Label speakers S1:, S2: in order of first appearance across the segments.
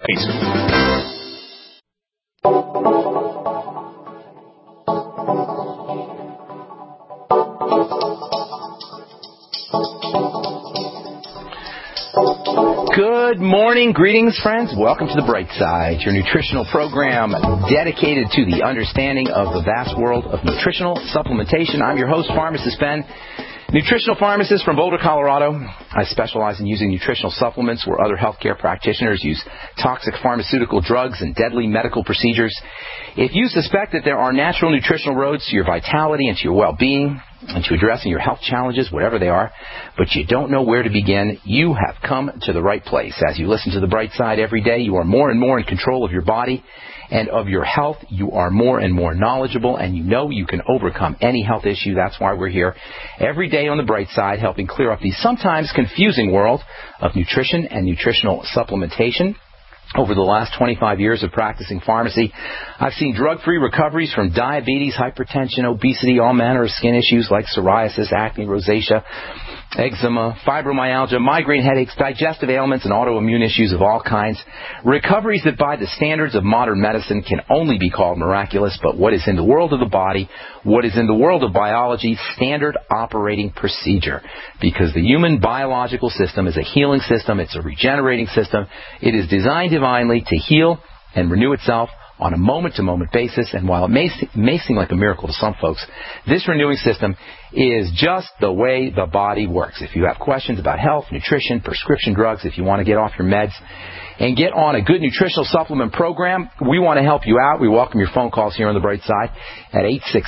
S1: Good morning, greetings, friends. Welcome to The Bright Side, your nutritional program dedicated to the understanding of the vast world of nutritional supplementation. I'm your host, Pharmacist Ben, nutritional pharmacist from Boulder, Colorado. I specialize in using nutritional supplements where other healthcare practitioners use toxic pharmaceutical drugs and deadly medical procedures. If you suspect that there are natural nutritional roads to your vitality and to your well-being, and to addressing your health challenges, whatever they are, but you don't know where to begin, you have come to the right place. As you listen to The Bright Side every day, you are more and more in control of your body and of your health. You are more and more knowledgeable, and you know you can overcome any health issue. That's why we're here every day on The Bright Side, helping clear up the sometimes confusing world of nutrition and nutritional supplementation. Over the last 25 years of practicing pharmacy, I've seen drug-free recoveries from diabetes, hypertension, obesity, all manner of skin issues like psoriasis, acne, rosacea, eczema, fibromyalgia, migraine headaches, digestive ailments, and autoimmune issues of all kinds. Recoveries that by the standards of modern medicine can only be called miraculous, but what is in the world of the body, what is in the world of biology, standard operating procedure. Because the human biological system is a healing system, it's a regenerating system. It is designed divinely to heal and renew itself on a moment-to-moment basis, and while it may seem like a miracle to some folks, this renewing system is just the way the body works. If you have questions about health, nutrition, prescription drugs, if you want to get off your meds and get on a good nutritional supplement program, we want to help you out. We welcome your phone calls here on The Bright Side at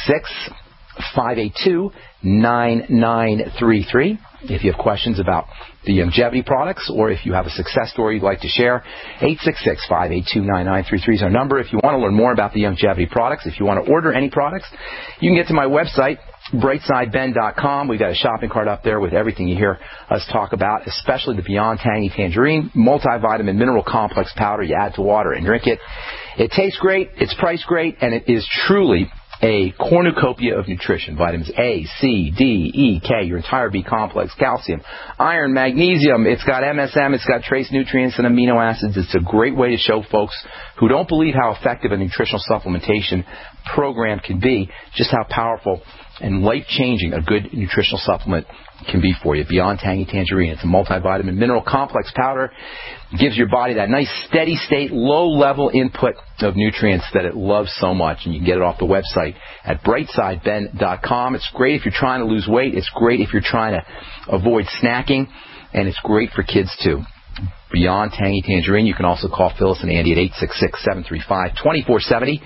S1: 866-582-9933. If you have questions about the Youngevity products, or if you have a success story you'd like to share, 866-582-9933 is our number. If you want to learn more about the Youngevity products, if you want to order any products, you can get to my website, brightsideben.com. We've got a shopping cart up there with everything you hear us talk about, especially the Beyond Tangy Tangerine multivitamin mineral complex powder. You add to water and drink it. It tastes great, it's priced great, and it is truly a cornucopia of nutrition. Vitamins A, C, D, E, K, your entire B complex, calcium, iron, magnesium. It's got MSM, it's got trace nutrients and amino acids. It's a great way to show folks who don't believe how effective a nutritional supplementation program can be, just how powerful and life-changing a good nutritional supplement can be for you. Beyond Tangy Tangerine. It's a multivitamin mineral complex powder. It gives your body that nice steady state, low-level input of nutrients that it loves so much. And you can get it off the website at brightsideben.com. It's great if you're trying to lose weight. It's great if you're trying to avoid snacking. And it's great for kids, too. Beyond Tangy Tangerine. You can also call Phyllis and Andy at 866-735-2470,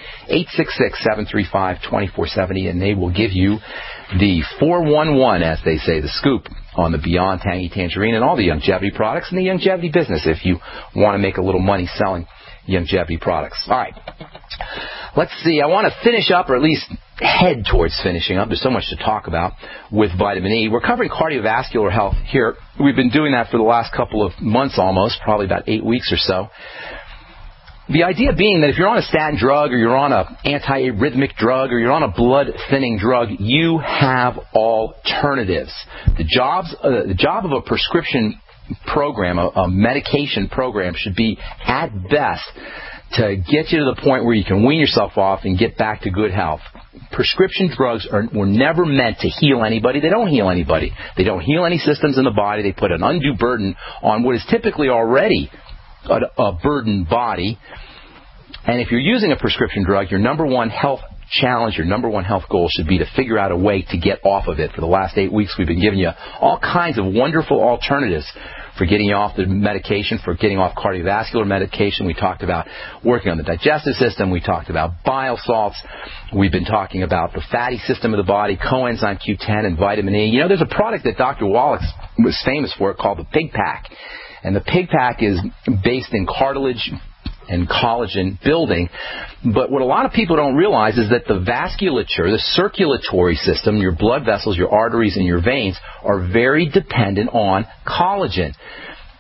S1: 866-735-2470, and they will give you the 411, as they say, the scoop on the Beyond Tangy Tangerine and all the Youngevity products and the Youngevity business if you want to make a little money selling Youngevity products. All right. Let's see. I want to finish up, or at least head towards finishing up. There's so much to talk about with vitamin E. We're covering cardiovascular health here. We've been doing that for the last couple of months almost, probably about 8 weeks or so. The idea being that if you're on a statin drug, or you're on an antiarrhythmic drug, or you're on a blood-thinning drug, you have alternatives. The job of a prescription program, a medication program, should be at best to get you to the point where you can wean yourself off and get back to good health. Prescription drugs were never meant to heal anybody. They don't heal anybody. They don't heal any systems in the body. They put an undue burden on what is typically already a burdened body. And if you're using a prescription drug, your number one health challenge, your number one health goal should be to figure out a way to get off of it. For the last 8 weeks, we've been giving you all kinds of wonderful alternatives for getting you off the medication, for getting off cardiovascular medication. We talked about working on the digestive system. We talked about bile salts. We've been talking about the fatty system of the body, coenzyme Q10 and vitamin E. You know, there's a product that Dr. Wallach was famous for called the Pig Pack. And the Pig Pack is based in cartilage and collagen building. But what a lot of people don't realize is that the vasculature, the circulatory system, your blood vessels, your arteries, and your veins are very dependent on collagen.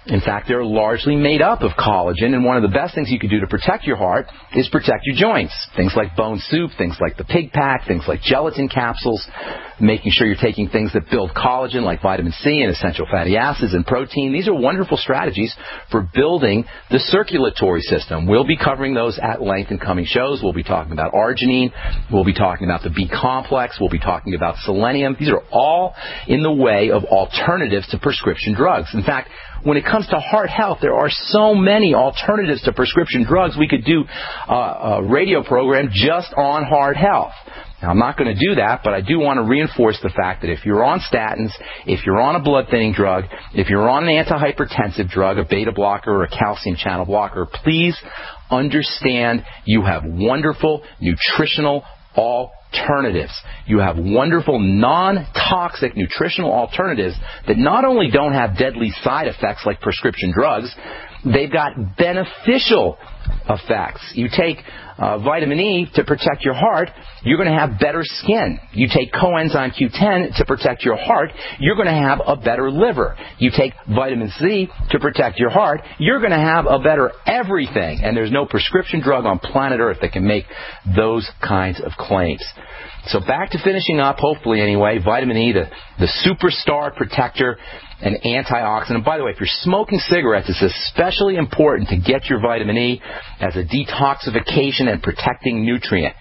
S1: In fact, they're largely made up of collagen, and one of the best things you can do to protect your heart is protect your joints. Things like bone soup, things like the pig pack, things like gelatin capsules, making sure you're taking things that build collagen like vitamin C and essential fatty acids and protein. These are wonderful strategies for building the circulatory system. We'll be covering those at length in coming shows. We'll be talking about arginine. We'll be talking about the B complex. We'll be talking about selenium. These are all in the way of alternatives to prescription drugs. In fact, when it comes to heart health, there are so many alternatives to prescription drugs. We could do a radio program just on heart health. Now, I'm not going to do that, but I do want to reinforce the fact that if you're on statins, if you're on a blood-thinning drug, if you're on an antihypertensive drug, a beta blocker or a calcium channel blocker, please understand you have wonderful nutritional alternatives. You have wonderful non-toxic nutritional alternatives that not only don't have deadly side effects like prescription drugs, they've got beneficial effects. You take vitamin E to protect your heart, you're going to have better skin. You take coenzyme Q10 to protect your heart, you're going to have a better liver. You take vitamin C to protect your heart, you're going to have a better everything. And there's no prescription drug on planet Earth that can make those kinds of claims. So back to finishing up, hopefully anyway, vitamin E, the superstar protector and antioxidant. By the way, if you're smoking cigarettes, it's especially important to get your vitamin E as a detoxification and protecting nutrient.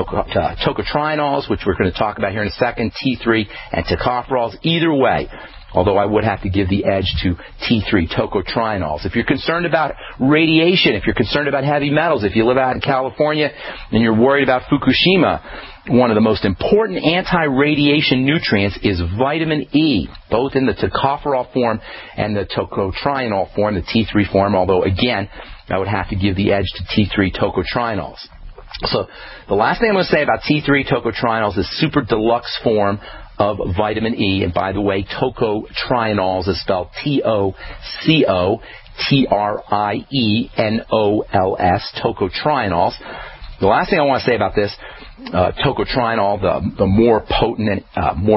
S1: Tocotrienols, which we're going to talk about here in a second, T3, and tocopherols, either way. Although I would have to give the edge to T3, tocotrienols. If you're concerned about radiation, if you're concerned about heavy metals, if you live out in California and you're worried about Fukushima, one of the most important anti-radiation nutrients is vitamin E, both in the tocopherol form and the tocotrienol form, the T3 form, although, again, I would have to give the edge to T3 tocotrienols. So the last thing I'm going to say about T3 tocotrienols is super deluxe form of vitamin E. And by the way, tocotrienols is spelled T-O-C-O-T-R-I-E-N-O-L-S, tocotrienols. The last thing I want to say about this, tocotrienol, the more potent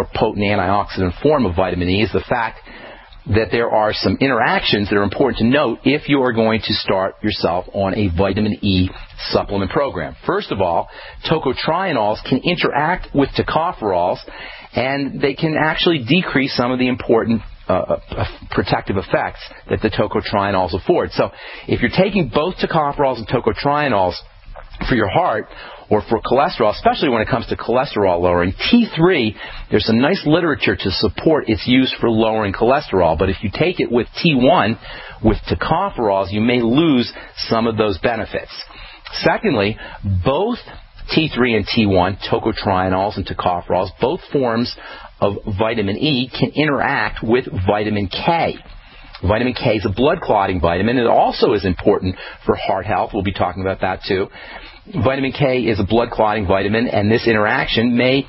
S1: antioxidant form of vitamin E, is the fact that there are some interactions that are important to note if you are going to start yourself on a vitamin E supplement program. First of all, tocotrienols can interact with tocopherols, and they can actually decrease some of the important protective effects that the tocotrienols afford. So if you're taking both tocopherols and tocotrienols for your heart or for cholesterol, especially when it comes to cholesterol lowering, T3, there's some nice literature to support its use for lowering cholesterol. But if you take it with T1, with tocopherols, you may lose some of those benefits. Secondly, both T3 and T1, tocotrienols and tocopherols, both forms of vitamin E, can interact with vitamin K. Vitamin K is a blood clotting vitamin. It also is important for heart health. We'll be talking about that too. Vitamin K is a blood clotting vitamin, and this interaction may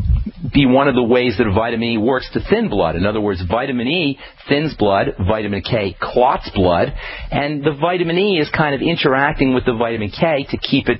S1: be one of the ways that vitamin E works to thin blood. In other words, vitamin E thins blood, vitamin K clots blood, and the vitamin E is kind of interacting with the vitamin K to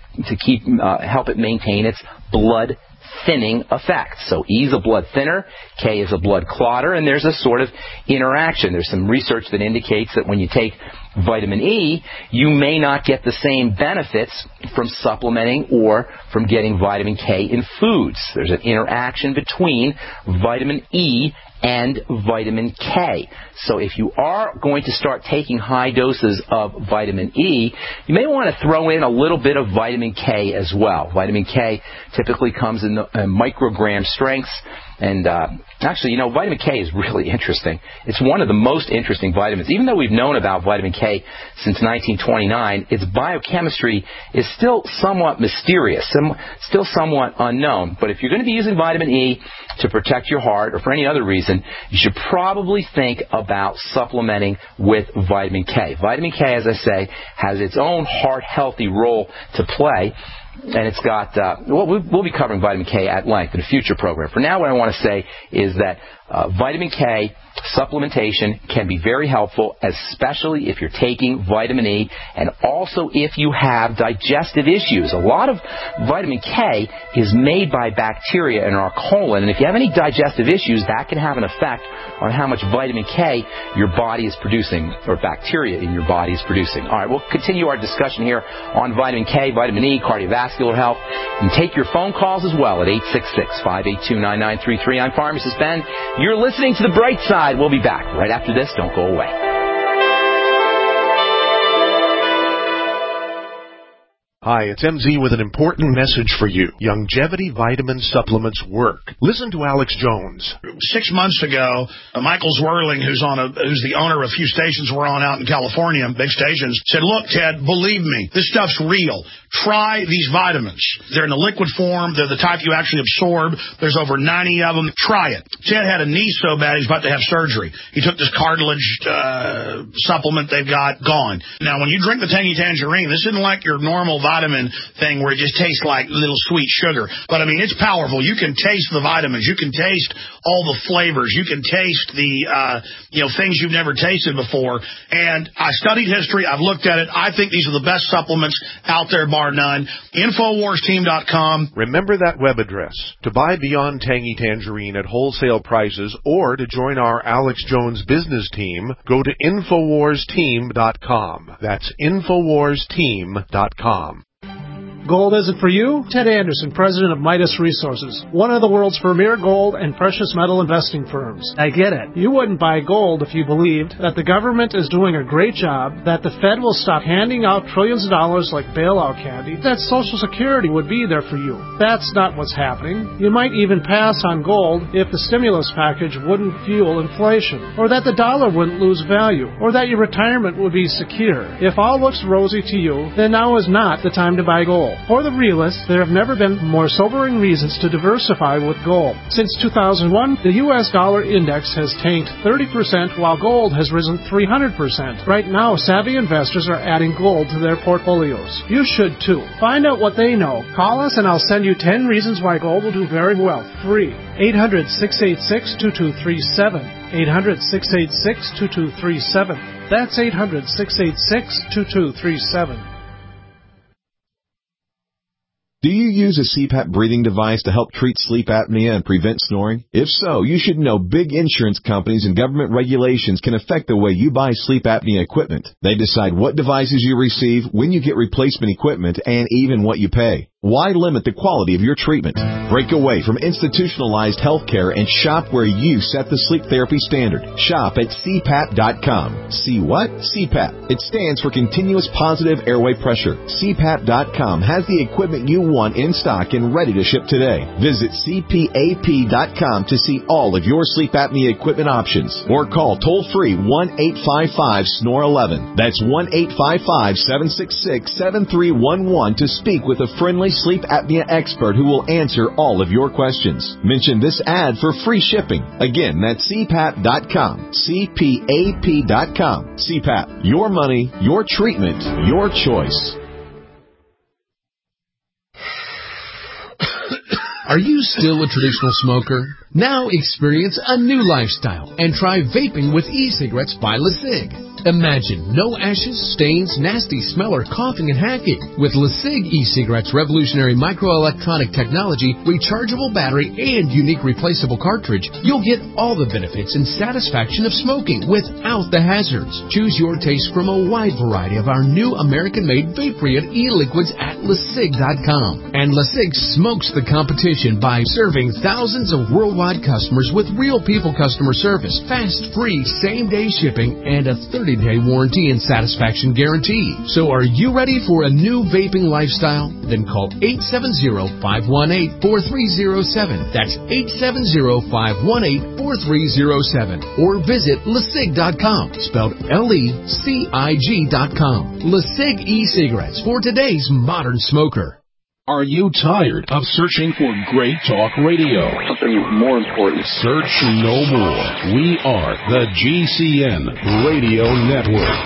S1: help it maintain its blood thinning effect. So E is a blood thinner, K is a blood clotter, and there's a sort of interaction. There's some research that indicates that when you take vitamin E, you may not get the same benefits from supplementing or from getting vitamin K in foods. There's an interaction between vitamin E and vitamin K. So if you are going to start taking high doses of vitamin E, you may want to throw in a little bit of vitamin K as well. Vitamin K typically comes in microgram strengths. And actually, vitamin K is really interesting. It's one of the most interesting vitamins. Even though we've known about vitamin K since 1929, its biochemistry is still somewhat mysterious, still somewhat unknown. But if you're going to be using vitamin E to protect your heart or for any other reason, you should probably think about supplementing with vitamin K. Vitamin K, as I say, has its own heart-healthy role to play. And it's got, we'll be covering vitamin K at length in a future program. For now, what I want to say is that vitamin K supplementation can be very helpful, especially if you're taking vitamin E and also if you have digestive issues. A lot of vitamin K is made by bacteria in our colon, and if you have any digestive issues, that can have an effect on how much vitamin K your body is producing, or bacteria in your body is producing. All right, we'll continue our discussion here on vitamin K, vitamin E, cardiovascular health, and take your phone calls as well at 866-582-9933. I'm Pharmacist Ben. You're listening to The Bright Side. We'll be back right after this. Don't go away.
S2: Hi, it's MZ with an important message for you. Longevity vitamin supplements work. Listen to Alex Jones.
S3: 6 months ago, Michael Zwerling, who's the owner of a few stations we're on out in California, big stations, said, "Look, Ted, believe me, this stuff's real. Try these vitamins. They're in a liquid form. They're the type you actually absorb. There's over 90 of them. Try it." Ted had a knee so bad he's about to have surgery. He took this cartilage supplement they've got, gone. Now, when you drink the Tangy Tangerine, this isn't like your normal vitamin thing where it just tastes like little sweet sugar. But, I mean, it's powerful. You can taste the vitamins. You can taste all the flavors. You can taste the, things you've never tasted before. And I studied history. I've looked at it. I think these are the best supplements out there, bar none. InfoWarsTeam.com.
S2: Remember that web address. To buy Beyond Tangy Tangerine at wholesale prices or to join our Alex Jones business team, go to InfoWarsTeam.com. That's InfoWarsTeam.com.
S4: Gold isn't for you? Ted Anderson, president of Midas Resources, one of the world's premier gold and precious metal investing firms. I get it. You wouldn't buy gold if you believed that the government is doing a great job, that the Fed will stop handing out trillions of dollars like bailout candy, that Social Security would be there for you. That's not what's happening. You might even pass on gold if the stimulus package wouldn't fuel inflation, or that the dollar wouldn't lose value, or that your retirement would be secure. If all looks rosy to you, then now is not the time to buy gold. For the realists, there have never been more sobering reasons to diversify with gold. Since 2001, the U.S. dollar index has tanked 30%, while gold has risen 300%. Right now, savvy investors are adding gold to their portfolios. You should too. Find out what they know. Call us and I'll send you 10 reasons why gold will do very well. Free. 800-686-2237. 800-686-2237. That's 800-686-2237.
S5: Do you use a CPAP breathing device to help treat sleep apnea and prevent snoring? If so, you should know big insurance companies and government regulations can affect the way you buy sleep apnea equipment. They decide what devices you receive, when you get replacement equipment, and even what you pay. Why limit the quality of your treatment? Break away from institutionalized healthcare and shop where you set the sleep therapy standard. Shop at CPAP.com. See what? CPAP. It stands for Continuous Positive Airway Pressure. CPAP.com has the equipment you want in stock and ready to ship today. Visit CPAP.com to see all of your sleep apnea equipment options. Or call toll-free 1-855-SNORE-11. That's 1-855-766-7311 to speak with a friendly sleep apnea expert who will answer all of your questions. Mention this ad for free shipping. Again, that's CPAP.com. CPAP.com. CPAP. Your money, your treatment, your choice.
S6: Are you still a traditional smoker? Now experience a new lifestyle and try vaping with e-cigarettes by LeSig. Imagine no ashes, stains, nasty smell, or coughing and hacking. With LeSig e-cigarettes' revolutionary microelectronic technology, rechargeable battery, and unique replaceable cartridge, you'll get all the benefits and satisfaction of smoking without the hazards. Choose your taste from a wide variety of our new American-made Vaporeon e-liquids at LeSig.com. And LeSig smokes the competition by serving thousands of worldwide customers with real people customer service, fast, free, same-day shipping, and a 30-day warranty and satisfaction guarantee. So are you ready for a new vaping lifestyle? Then call 870-518-4307. That's 870-518-4307. Or visit LeSig.com, spelled LECIG.com. LeSig e-cigarettes for today's modern smoker.
S7: Are you tired of searching for great talk radio?
S8: Something more important.
S7: Search no more. We are the GCN Radio Network.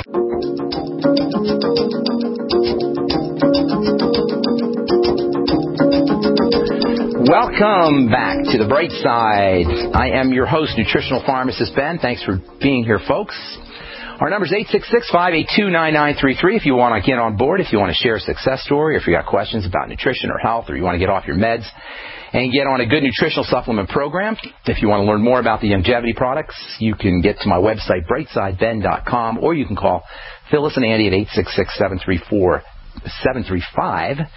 S1: Welcome back to the Bright Side. I am your host, nutritional pharmacist Ben. Thanks for being here, folks. Our number is 866-582-9933 if you want to get on board, if you want to share a success story, or if you got questions about nutrition or health, or you want to get off your meds and get on a good nutritional supplement program. If you want to learn more about the longevity products, you can get to my website, brightsideben.com, or you can call Phyllis and Andy at 866-735-2470,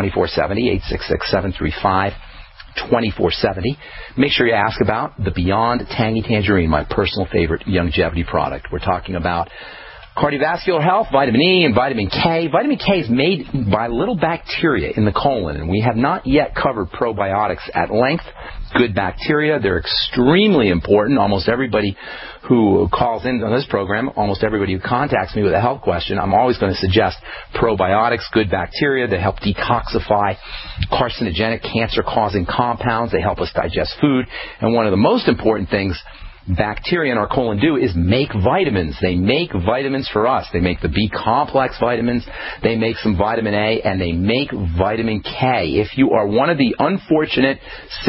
S1: 866-735-2470. Make sure you ask about the Beyond Tangy Tangerine, my personal favorite longevity product. We're talking about cardiovascular health, vitamin E, and vitamin K. Vitamin K is made by little bacteria in the colon, and we have not yet covered probiotics at length. Good bacteria, they're extremely important. Almost everybody who calls in on this program, almost everybody who contacts me with a health question, I'm always going to suggest probiotics, good bacteria. They help detoxify carcinogenic, cancer-causing compounds. They help us digest food. And one of the most important things bacteria in our colon do is make vitamins. They make vitamins for us. They make the B-complex vitamins, they make some vitamin A, and they make vitamin K. If you are one of the unfortunate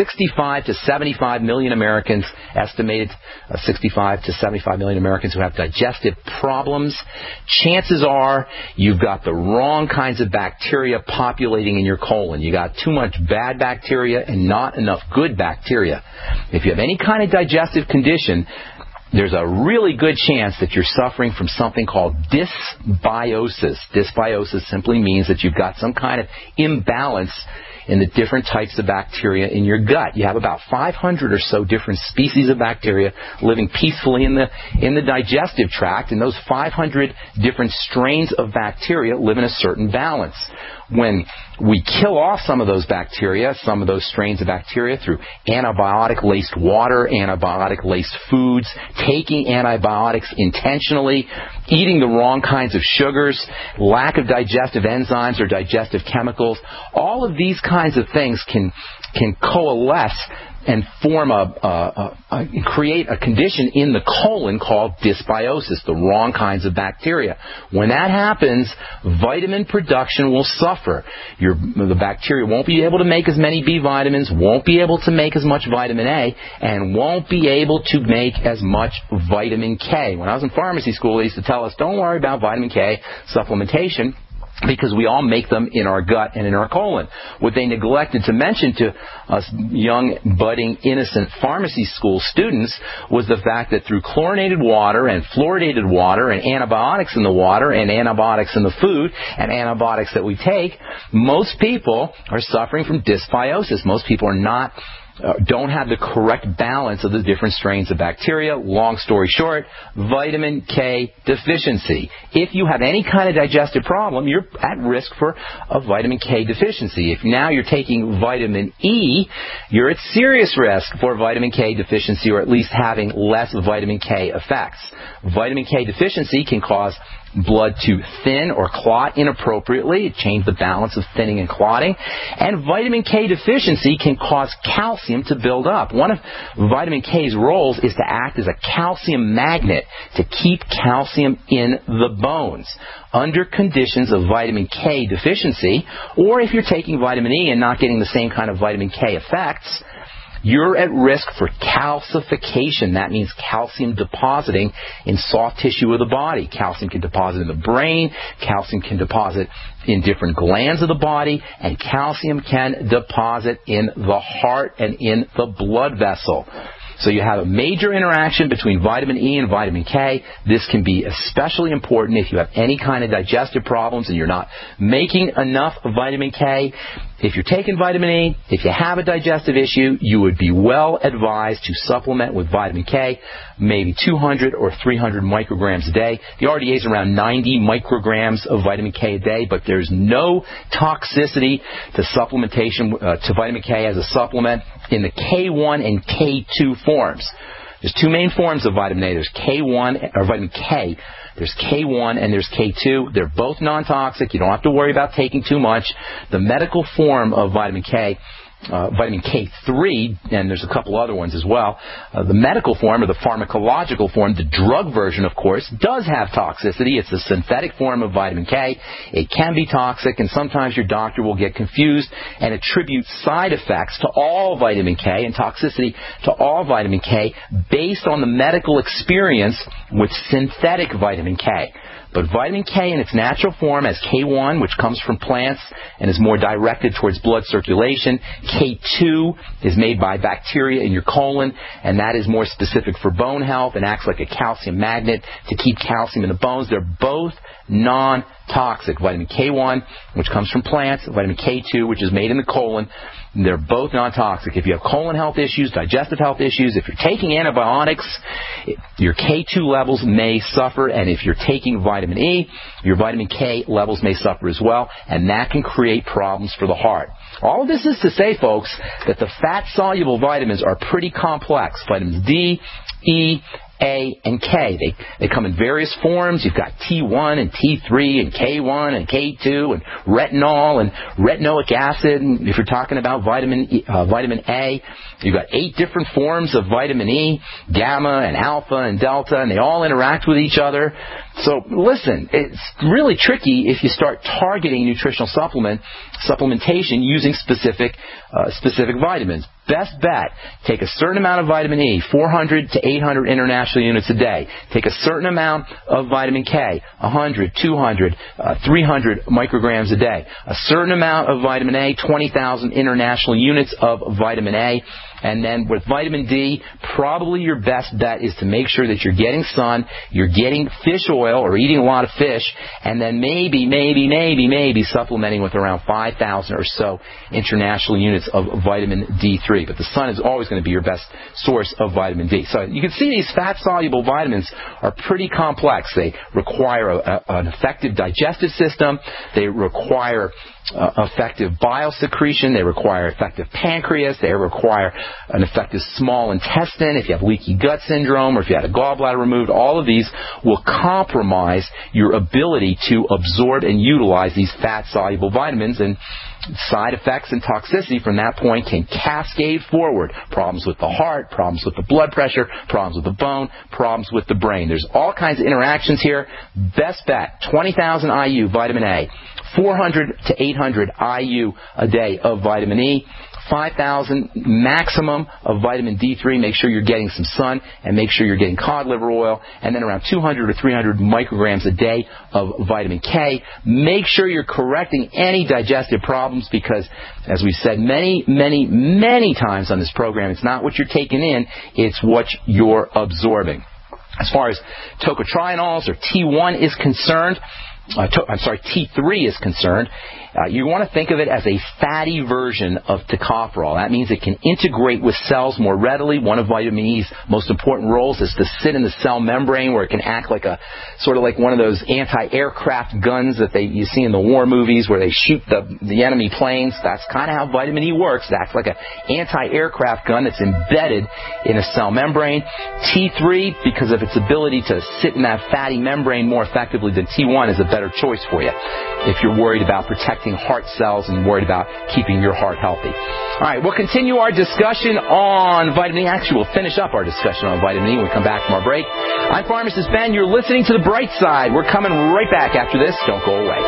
S1: 65 to 75 million Americans, estimated 65 to 75 million Americans who have digestive problems, chances are you've got the wrong kinds of bacteria populating in your colon. You got too much bad bacteria and not enough good bacteria. If you have any kind of digestive condition, there's a really good chance that you're suffering from something called dysbiosis. Dysbiosis simply means that you've got some kind of imbalance in the different types of bacteria in your gut. You have about 500 or so different species of bacteria living peacefully in the digestive tract, and those 500 different strains of bacteria live in a certain balance. When we kill off some of those bacteria, some of those strains of bacteria through antibiotic-laced water, antibiotic-laced foods, taking antibiotics intentionally, eating the wrong kinds of sugars, lack of digestive enzymes or digestive chemicals, all of these kinds of things can coalesce and form create a condition in the colon called dysbiosis, the wrong kinds of bacteria. When that happens, vitamin production will suffer. The bacteria won't be able to make as many B vitamins, won't be able to make as much vitamin A, and won't be able to make as much vitamin K. When I was in pharmacy school, they used to tell us, don't worry about vitamin K supplementation, because we all make them in our gut and in our colon. What they neglected to mention to us young, budding, innocent pharmacy school students was the fact that through chlorinated water and fluoridated water and antibiotics in the water and antibiotics in the food and antibiotics that we take, most people are suffering from dysbiosis. Most people are don't have the correct balance of the different strains of bacteria. Long story short, vitamin K deficiency. If you have any kind of digestive problem, you're at risk for a vitamin K deficiency. If now you're taking vitamin E, you're at serious risk for vitamin K deficiency, or at least having less vitamin K effects. Vitamin K deficiency can cause blood to thin or clot inappropriately, change the balance of thinning and clotting. And vitamin K deficiency can cause calcium to build up. One of vitamin K's roles is to act as a calcium magnet to keep calcium in the bones. Under conditions of vitamin K deficiency, or if you're taking vitamin E and not getting the same kind of vitamin K effects, you're at risk for calcification. That means calcium depositing in soft tissue of the body. Calcium can deposit in the brain, calcium can deposit in different glands of the body, and calcium can deposit in the heart and in the blood vessel. So you have a major interaction between vitamin E and vitamin K. This can be especially important if you have any kind of digestive problems and you're not making enough vitamin K. If you're taking vitamin E, if you have a digestive issue, you would be well advised to supplement with vitamin K, maybe 200 or 300 micrograms a day. The RDA is around 90 micrograms of vitamin K a day, but there's no toxicity to supplementation, to vitamin K as a supplement in the K1 and K2 forms. There's two main forms of vitamin A. There's K1, or vitamin K. There's K1 and there's K2. They're both non-toxic. You don't have to worry about taking too much. The medical form of vitamin K vitamin K3, and there's a couple other ones as well. The medical form, or the pharmacological form, the drug version, of course, does have toxicity. It's a synthetic form of vitamin K. It can be toxic, and sometimes your doctor will get confused and attribute side effects to all vitamin K and toxicity to all vitamin K based on the medical experience with synthetic vitamin K. But vitamin K in its natural form as K1, which comes from plants and is more directed towards blood circulation. K2 is made by bacteria in your colon, and that is more specific for bone health and acts like a calcium magnet to keep calcium in the bones. They're both non-toxic. Vitamin K1, which comes from plants, vitamin K2, which is made in the colon, they're both non-toxic. If you have colon health issues, digestive health issues, if you're taking antibiotics, your K2 levels may suffer, and if you're taking vitamin E, your vitamin K levels may suffer as well, and that can create problems for the heart. All of this is to say, folks, that the fat-soluble vitamins are pretty complex. Vitamins D, E, A, and K. They come in various forms. You've got T1 and T3 and K1 and K2 and retinol and retinoic acid. And if you're talking about vitamin A, you've got 8 different forms of vitamin E, gamma and alpha and delta, and they all interact with each other. So listen, it's really tricky if you start targeting nutritional supplementation using specific vitamins. Best bet, take a certain amount of vitamin E, 400 to 800 international units a day. Take a certain amount of vitamin K, 100, 200, 300 micrograms a day. A certain amount of vitamin A, 20,000 international units of vitamin A. And then with vitamin D, probably your best bet is to make sure that you're getting sun, you're getting fish oil or eating a lot of fish, and then maybe supplementing with around 5,000 or so international units of vitamin D3. But the sun is always going to be your best source of vitamin D. So you can see these fat-soluble vitamins are pretty complex. They require an effective digestive system. They require effective bile secretion. They require effective pancreas. They require an effective small intestine. If you have leaky gut syndrome or if you had a gallbladder removed, all of these will compromise your ability to absorb and utilize these fat-soluble vitamins, and side effects and toxicity from that point can cascade forward. Problems with the heart, problems with the blood pressure, problems with the bone, problems with the brain. There's all kinds of interactions here. Best bet, 20,000 IU vitamin A, 400 to 800 IU a day of vitamin E, 5,000 maximum of vitamin D3. Make sure you're getting some sun, and make sure you're getting cod liver oil, and then around 200 or 300 micrograms a day of vitamin K. Make sure you're correcting any digestive problems, because, as we've said many times on this program, it's not what you're taking in, it's what you're absorbing. As far as tocotrienols or T1 is concerned, T3 is concerned, you want to think of it as a fatty version of tocopherol. That means it can integrate with cells more readily. One of vitamin E's most important roles is to sit in the cell membrane, where it can act like sort of like one of those anti-aircraft guns that you see in the war movies, where they shoot the enemy planes. That's kind of how vitamin E works. It acts like an anti-aircraft gun that's embedded in a cell membrane. T3, because of its ability to sit in that fatty membrane more effectively than T1, is a better choice for you if you're worried about protecting heart cells and worried about keeping your heart healthy. All right, we'll continue our discussion on vitamin E. Actually, we'll finish up our discussion on vitamin E when we come back from our break. I'm Pharmacist Ben. You're listening to The Bright Side. We're coming right back after this. Don't go away.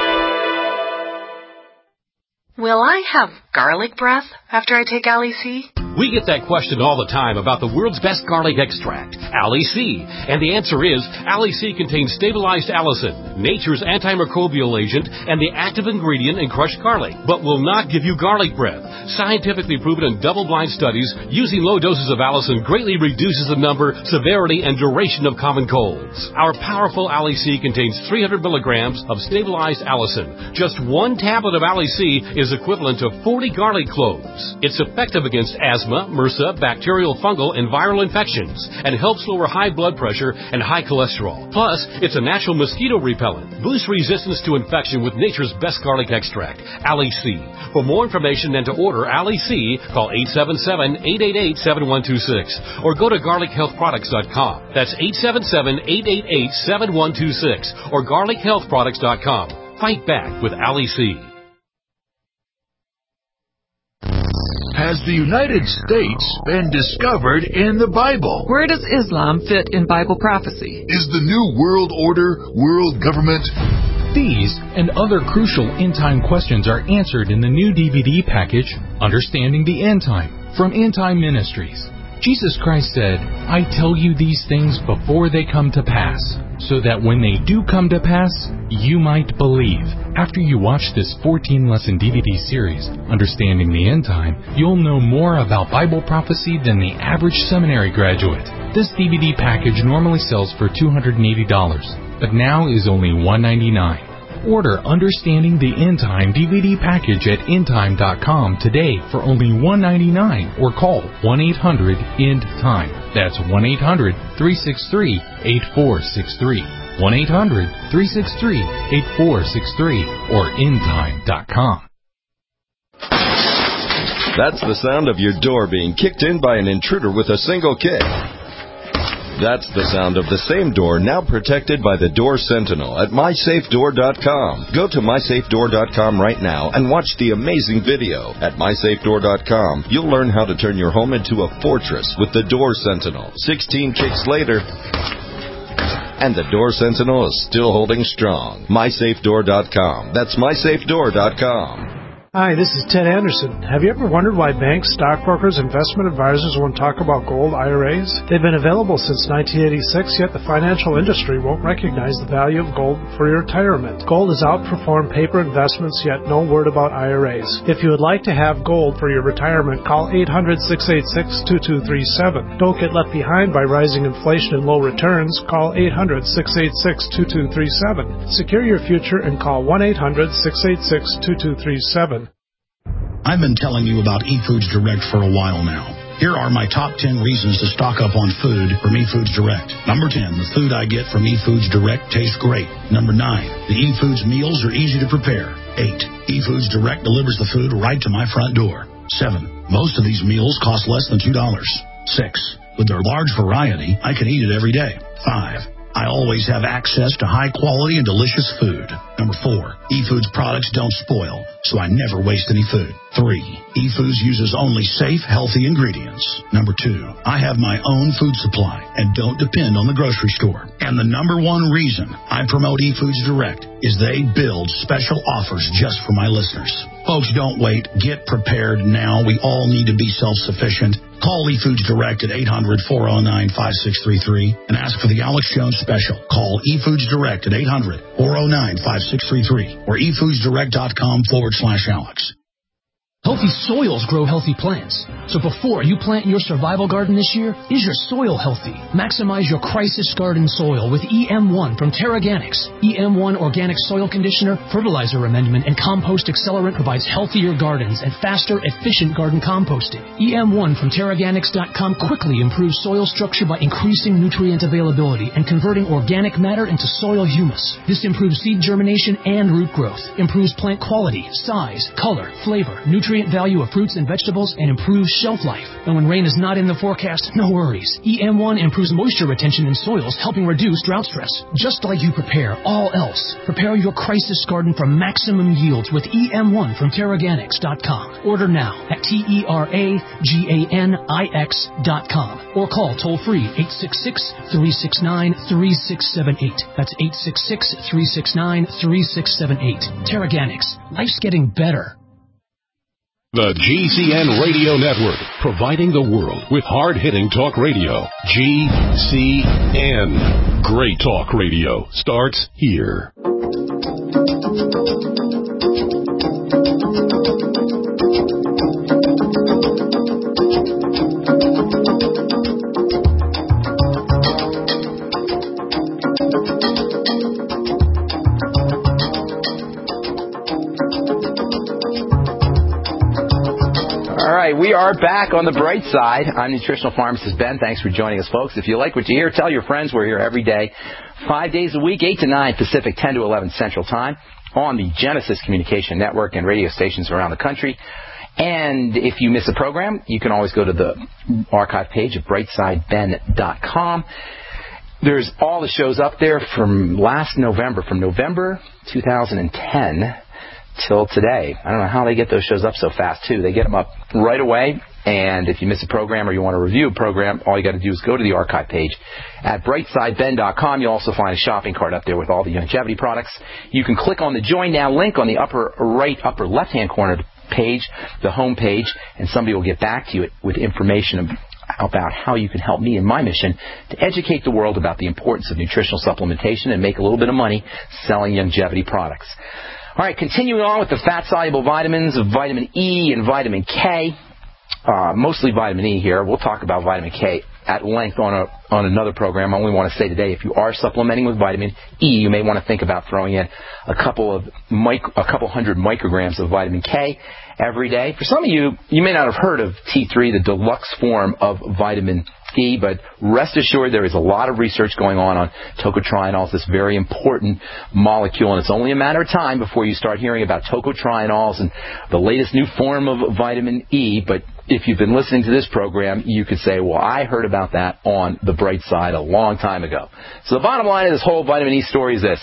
S8: Will I have garlic breath after I take Ali-C?
S9: We get that question all the time about the world's best garlic extract, Ali-C. And the answer is, Ali-C contains stabilized allicin, nature's antimicrobial agent, and the active ingredient in crushed garlic, but will not give you garlic breath. Scientifically proven in double-blind studies, using low doses of allicin greatly reduces the number, severity, and duration of common colds. Our powerful Ali-C contains 300 milligrams of stabilized allicin. Just one tablet of Ali-C is equivalent to 40 garlic cloves. It's effective against asthma, MRSA, bacterial, fungal, and viral infections, and helps lower high blood pressure and high cholesterol. Plus, it's a natural mosquito repellent. Boost resistance to infection with nature's best garlic extract, Ali-C. For more information and to order Ali-C, call 877-888-7126 or go to garlichealthproducts.com. That's 877-888-7126 or garlichealthproducts.com. Fight back with Ali-C.
S10: has the United States been discovered in the Bible?
S11: Where does Islam fit in Bible prophecy?
S10: Is the New World Order world government?
S12: These and other crucial end-time questions are answered in the new DVD package, Understanding the End Time, from End Time Ministries. Jesus Christ said, "I tell you these things before they come to pass, so that when they do come to pass, you might believe." After you watch this 14-lesson DVD series, Understanding the End Time, you'll know more about Bible prophecy than the average seminary graduate. This DVD package normally sells for $280, but now is only $199. Order Understanding the End Time DVD package at endtime.com today for only $199 or call 1-800-END-TIME. That's 1-800-363-8463. 1-800-363-8463 or endtime.com.
S13: That's the sound of your door being kicked in by an intruder with a single kick. That's the sound of the same door now protected by the Door Sentinel at MySafeDoor.com. Go to MySafeDoor.com right now and watch the amazing video. At MySafeDoor.com, you'll learn how to turn your home into a fortress with the Door Sentinel. 16 kicks later, and the Door Sentinel is still holding strong. MySafeDoor.com. That's MySafeDoor.com.
S4: Hi, this is Ted Anderson. Have you ever wondered why banks, stockbrokers, investment advisors won't talk about gold IRAs? They've been available since 1986, yet the financial industry won't recognize the value of gold for your retirement. Gold has outperformed paper investments, yet no word about IRAs. If you would like to have gold for your retirement, call 800-686-2237. Don't get left behind by rising inflation and low returns. Call 800-686-2237. Secure your future and call 1-800-686-2237.
S3: I've been telling you about eFoods Direct for a while now. Here are my top 10 reasons to stock up on food from eFoods Direct. Number 10, the food I get from eFoods Direct tastes great. Number 9, the eFoods meals are easy to prepare. 8, eFoods Direct delivers the food right to my front door. 7, most of these meals cost less than $2. 6, with their large variety, I can eat it every day. 5, I always have access to high-quality and delicious food. Number 4, eFoods products don't spoil, so I never waste any food. 3, eFoods uses only safe, healthy ingredients. Number 2, I have my own food supply and don't depend on the grocery store. And the number one reason I promote eFoods Direct is they build special offers just for my listeners. Folks, don't wait. Get prepared now. We all need to be self-sufficient. Call eFoods Direct at 800-409-5633 and ask for the Alex Jones special. Call eFoods Direct at 800-409-5633 or eFoodsDirect.com/Alex.
S14: Healthy soils grow healthy plants. So before you plant your survival garden this year, is your soil healthy? Maximize your crisis garden soil with EM1 from Terraganics. EM1 Organic Soil Conditioner, Fertilizer Amendment, and Compost Accelerant provides healthier gardens and faster, efficient garden composting. EM1 from Terraganics.com quickly improves soil structure by increasing nutrient availability and converting organic matter into soil humus. This improves seed germination and root growth, improves plant quality, size, color, flavor, nutrient value of fruits and vegetables, and improves shelf life. And when rain is not in the forecast, no worries. EM1 improves moisture retention in soils, helping reduce drought stress. Just like you prepare all else, prepare your crisis garden for maximum yields with EM1 from Terraganics.com. Order now at TERAGANIX.com or call toll-free 866-369-3678. That's 866-369-3678. Terraganics. Life's getting better.
S7: The GCN Radio Network, providing the world with hard-hitting talk radio. GCN. Great talk radio starts here.
S1: We are back on the bright side. I'm nutritional pharmacist Ben. Thanks for joining us, folks. If you like what you hear, tell your friends. We're here every day, 5 days a week, 8 to 9 Pacific, 10 to 11 Central Time on the Genesis Communication Network and radio stations around the country. And if you miss a program, you can always go to the archive page at brightsideben.com. There's all the shows up there from last November, from November 2010 till today. I don't know how they get those shows up so fast, too. They get them up right away, and if you miss a program or you want to review a program, all you got to do is go to the archive page at brightsideben.com. You'll also find a shopping cart up there with all the longevity products. You can click on the Join Now link on the upper left-hand corner of the page, the home page, and somebody will get back to you with information about how you can help me in my mission to educate the world about the importance of nutritional supplementation and make a little bit of money selling longevity products. All right, continuing on with the fat-soluble vitamins of vitamin E and vitamin K, mostly vitamin E here. We'll talk about vitamin K at length on another program. I only want to say today, if you are supplementing with vitamin E, you may want to think about throwing in a couple hundred micrograms of vitamin K every day. For some of you, you may not have heard of T3, the deluxe form of vitamin E, but rest assured there is a lot of research going on tocotrienols, this very important molecule, and it's only a matter of time before you start hearing about tocotrienols and the latest new form of vitamin E. But if you've been listening to this program, you could say, well, I heard about that on the bright side a long time ago. So the bottom line of this whole vitamin E story is this: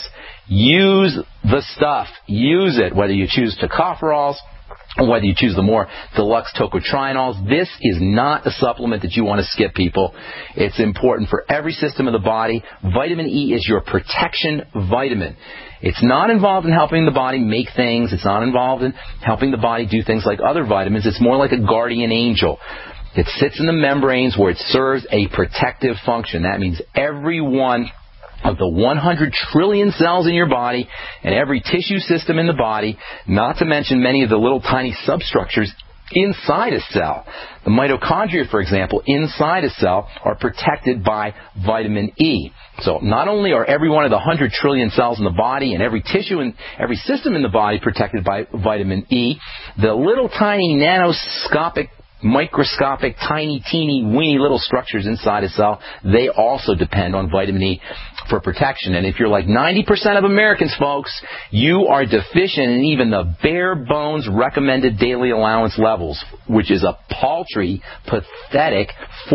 S1: use the stuff. Use it, whether you choose tocopherols, whether you choose the more deluxe tocotrienols. This is not a supplement that you want to skip, people. It's important for every system of the body. Vitamin E is your protection vitamin. It's not involved in helping the body make things. It's not involved in helping the body do things like other vitamins. It's more like a guardian angel. It sits in the membranes where it serves a protective function. That means every one of the 100 trillion cells in your body and every tissue system in the body, not to mention many of the little tiny substructures inside a cell. The mitochondria, for example, inside a cell are protected by vitamin E. So not only are every one of the 100 trillion cells in the body and every tissue and every system in the body protected by vitamin E, the little tiny nanoscopic, microscopic, tiny, teeny, weeny little structures inside a cell, they also depend on vitamin E for protection. And if you're like 90% of Americans, folks, you are deficient in even the bare bones recommended daily allowance levels, which is a paltry, pathetic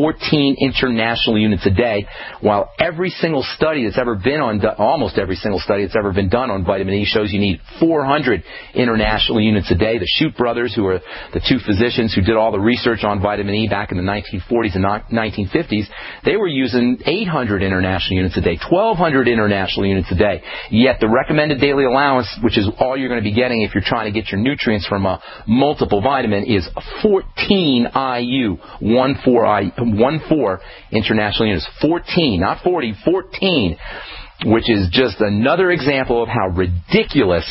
S1: 14 international units a day, while every single study that's ever been almost every single study that's ever been done on vitamin E shows you need 400 international units a day. The Shute brothers, who are the two physicians who did all the research on vitamin E back in the 1940s and 1950s, they were using 800 international units a day, 1,200 international units a day. Yet the recommended daily allowance, which is all you're going to be getting if you're trying to get your nutrients from a multiple vitamin, is 14 IU, 14 international units. 14, not 40, 14, which is just another example of how ridiculous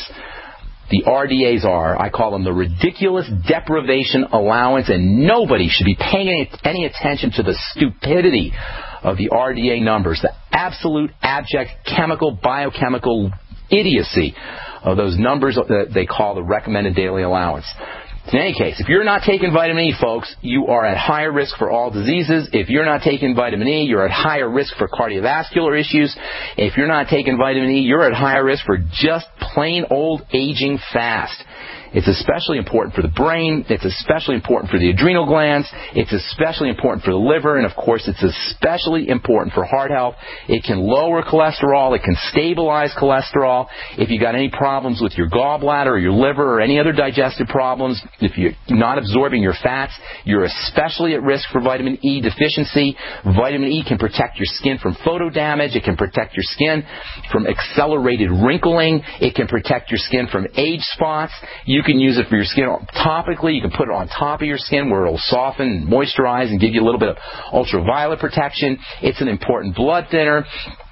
S1: the RDAs are. I call them the ridiculous deprivation allowance, and nobody should be paying any attention to the stupidity of the RDA numbers, the absolute abject biochemical idiocy of those numbers that they call the recommended daily allowance. In any case, if you're not taking vitamin E, folks, you are at higher risk for all diseases. If you're not taking vitamin E, you're at higher risk for cardiovascular issues. If you're not taking vitamin E, you're at higher risk for just plain old aging fast. It's especially important for the brain. It's especially important for the adrenal glands. It's especially important for the liver. And, of course, it's especially important for heart health. It can lower cholesterol. It can stabilize cholesterol. If you got any problems with your gallbladder or your liver or any other digestive problems, if you're not absorbing your fats, you're especially at risk for vitamin E deficiency. Vitamin E can protect your skin from photo damage. It can protect your skin from accelerated wrinkling. It can protect your skin from age spots. You can use it for your skin topically. You can put it on top of your skin where it will soften and moisturize and give you a little bit of ultraviolet protection. It's an important blood thinner.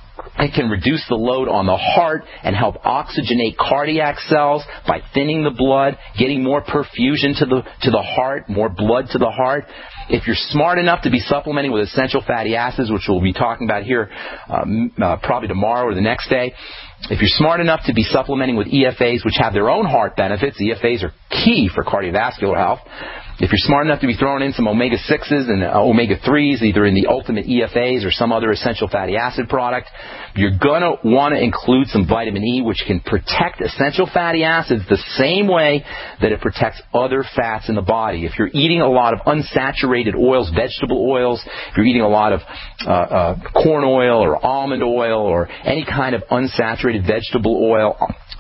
S1: It can reduce the load on the heart and help oxygenate cardiac cells by thinning the blood, getting more perfusion to the heart, more blood to the heart. If you're smart enough to be supplementing with essential fatty acids, which we'll be talking about here probably tomorrow or the next day, if you're smart enough to be supplementing with EFAs, which have their own heart benefits, EFAs are key for cardiovascular health. If you're smart enough to be throwing in some omega-6s and omega-3s, either in the Ultimate EFAs or some other essential fatty acid product, you're going to want to include some vitamin E, which can protect essential fatty acids the same way that it protects other fats in the body. If you're eating a lot of unsaturated oils, vegetable oils, if you're eating a lot of corn oil or almond oil or any kind of unsaturated vegetable oil,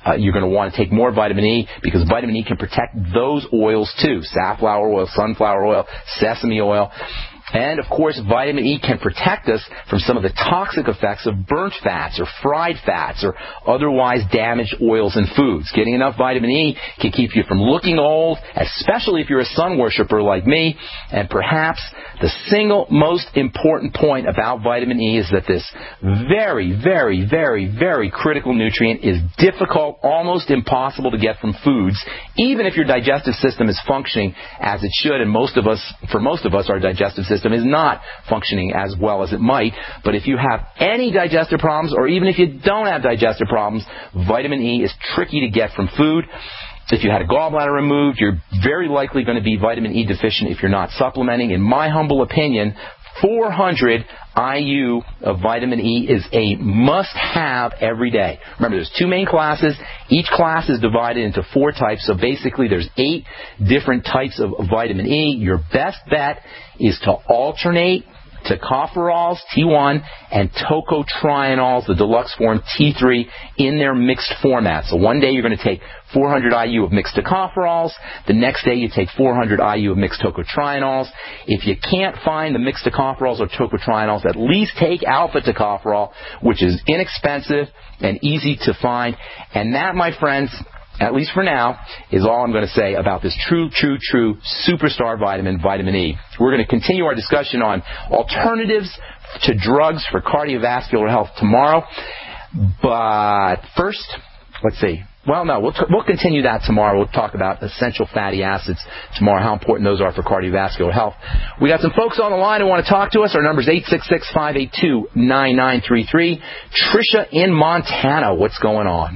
S1: You're going to want to take more vitamin E because vitamin E can protect those oils too. Safflower oil, sunflower oil, sesame oil. And, of course, vitamin E can protect us from some of the toxic effects of burnt fats or fried fats or otherwise damaged oils and foods. Getting enough vitamin E can keep you from looking old, especially if you're a sun worshiper like me. And perhaps the single most important point about vitamin E is that this very, very, very, very critical nutrient is difficult, almost impossible to get from foods, even if your digestive system is functioning as it should. And for most of us, our digestive system is not functioning as well as it might. But if you have any digestive problems, or even if you don't have digestive problems, vitamin E is tricky to get from food. If you had a gallbladder removed, you're very likely going to be vitamin E deficient if you're not supplementing. In my humble opinion, 400 IU of vitamin E is a must-have every day. Remember, there's 2 main classes. Each class is divided into 4 types, so basically there's 8 different types of vitamin E. Your best bet is to alternate tocopherols, T1, and tocotrienols, the deluxe form, T3, in their mixed format. So one day you're going to take 400 IU of mixed tocopherols. The next day you take 400 IU of mixed tocotrienols. If you can't find the mixed tocopherols or tocotrienols, at least take alpha tocopherol, which is inexpensive and easy to find. And that, my friends, at least for now, is all I'm going to say about this true superstar vitamin, vitamin E. We're going to continue our discussion on alternatives to drugs for cardiovascular health tomorrow. But first, let's see. Well, no, we'll continue that tomorrow. We'll talk about essential fatty acids tomorrow, how important those are for cardiovascular health. We got some folks on the line who want to talk to us. Our number is 866-582-9933. Tricia in Montana, what's going on?